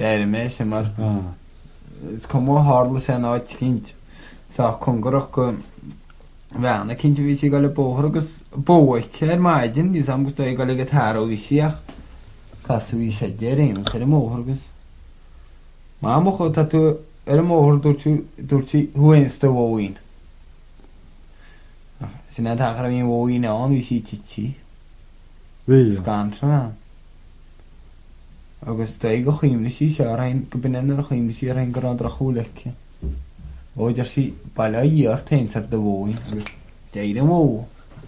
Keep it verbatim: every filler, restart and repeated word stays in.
Där med sem mar. Is como hardla sen áit kint. Sa kongorach go Bheanna cinnte bhí sí go le bóthar agus bóic ar maidin ní sam gus go le gotáró bhí siach casú í sé déiréon ar móthar agus. Má mocha tá tú ar móthar dúirtí thuinsta bhóin. Sin na tachar bhíon bhóin an bhí sí tití. Bhí. Scantra ná. Agus tá go chuimne sí se rain go bin ar chuimne sí rain go rádra chúlaice. Óidir sí bailí ar teins ar do bhóin agus déir an mó